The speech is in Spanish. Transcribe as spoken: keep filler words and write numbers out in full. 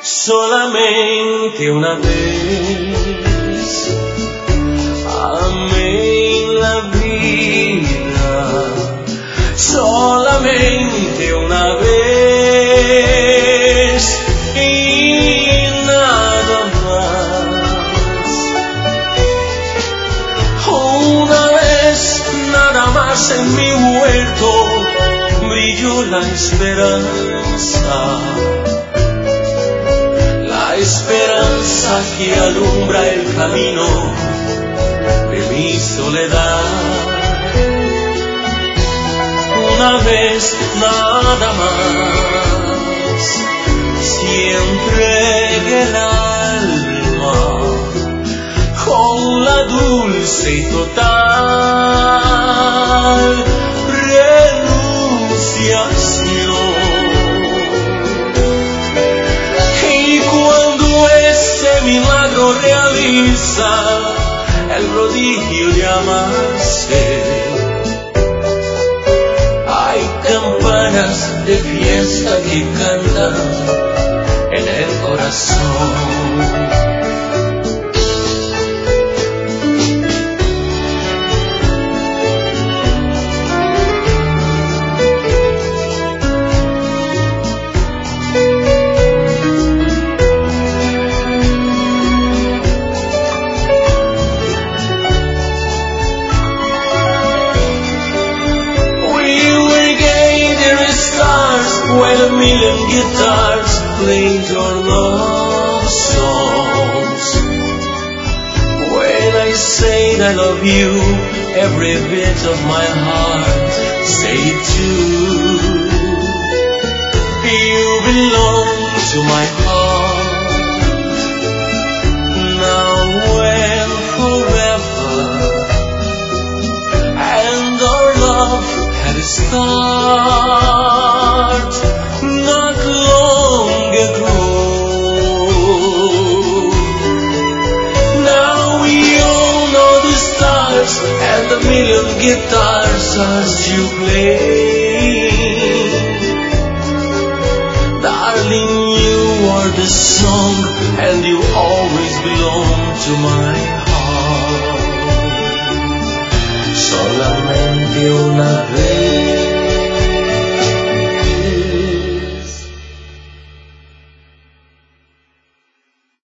solamente una vez amé la vida, solamente una vez y nada más. Una vez nada más en mi huerto brilló la esperanza. La esperanza que alumbra el camino de mi soledad. Una vez nada más, siempre el alma con la dulce y total renunciación. Milagro realiza el prodigio de amarse. Hay campanas de fiesta que cantan en el corazón. When a million guitars played your love songs. When I say I love you, every bit of my heart say it too. You belong to my heart, now and forever. And our love had a start not long ago. Now we all know the stars and the million guitars are still playing. Darling, you are the song and you always belong to my heart. Solamente una vez